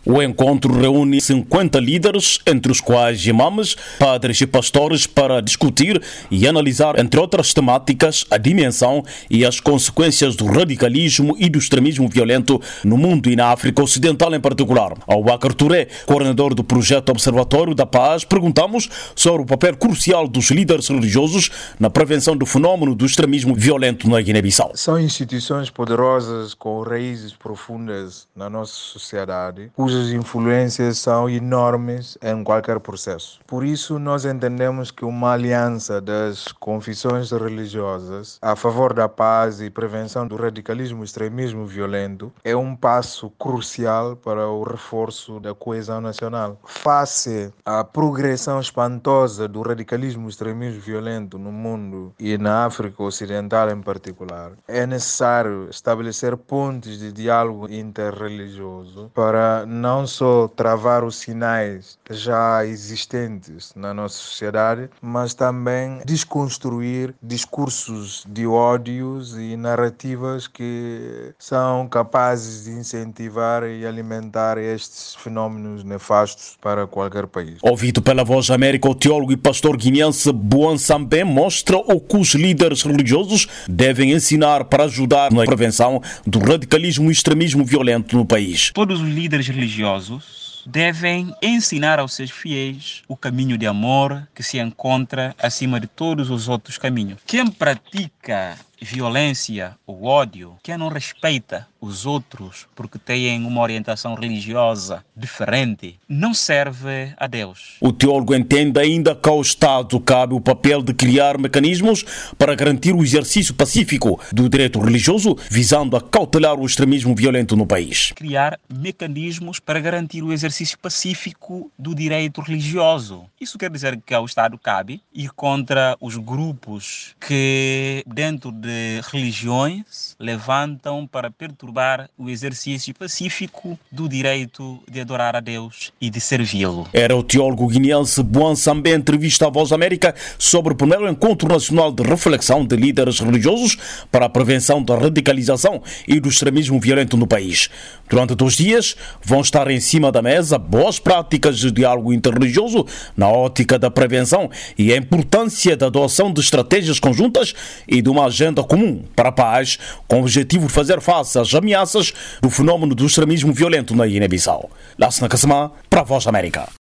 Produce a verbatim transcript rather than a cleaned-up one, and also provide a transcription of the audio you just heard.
O encontro reúne cinquenta líderes, entre os quais imãs, padres e pastores, para discutir e analisar, entre outras temáticas, a dimensão e as consequências do radicalismo e do extremismo violento no mundo e na África Ocidental em particular. Ao Bakar Touré, coordenador do projeto Observatório da Paz, perguntamos sobre o papel crucial dos líderes religiosos na prevenção do fenómeno do extremismo violento na Guiné-Bissau. São instituições poderosas com raízes profundas na nossa sociedade, cujas influências são enormes em qualquer processo. Por isso, nós entendemos que uma aliança das confissões religiosas a favor da paz e prevenção do radicalismo e extremismo violento é um passo crucial para o reforço da coesão nacional. Face à progressão espantosa do radicalismo e extremismo violento no mundo e na África Ocidental em particular, é necessário estabelecer pontes de diálogo interreligioso para não só travar os sinais já existentes na nossa sociedade, mas também desconstruir discursos de ódios e narrativas que são capazes de incentivar e alimentar estes fenómenos nefastos para qualquer país. Ouvido pela Voz da América, o teólogo e pastor guineense Boan Sambé mostra o que os líderes religiosos devem ensinar para ajudar na prevenção do radicalismo e extremismo violento no país. Todos os líderes religiosos devem ensinar aos seus fiéis o caminho de amor que se encontra acima de todos os outros caminhos. Quem pratica violência ou ódio, quem não respeita os outros porque têm uma orientação religiosa diferente, não serve a Deus. O teólogo entende ainda que ao Estado cabe o papel de criar mecanismos para garantir o exercício pacífico do direito religioso, visando a cautelar o extremismo violento no país. Criar mecanismos para garantir o exercício pacífico do direito religioso. Isso quer dizer que ao Estado cabe ir contra os grupos que, dentro de de religiões, levantam para perturbar o exercício pacífico do direito de adorar a Deus e de servi-lo. Era o teólogo guineense Boan Sambé, entrevista à Voz da América sobre o primeiro encontro nacional de reflexão de líderes religiosos para a prevenção da radicalização e do extremismo violento no país. Durante dois dias vão estar em cima da mesa boas práticas de diálogo interreligioso na ótica da prevenção e a importância da adoção de estratégias conjuntas e de uma agenda comum para a paz, com o objetivo de fazer face às ameaças do fenómeno do extremismo violento na Guiné-Bissau. Lassana Kassamá, para a Voz da América.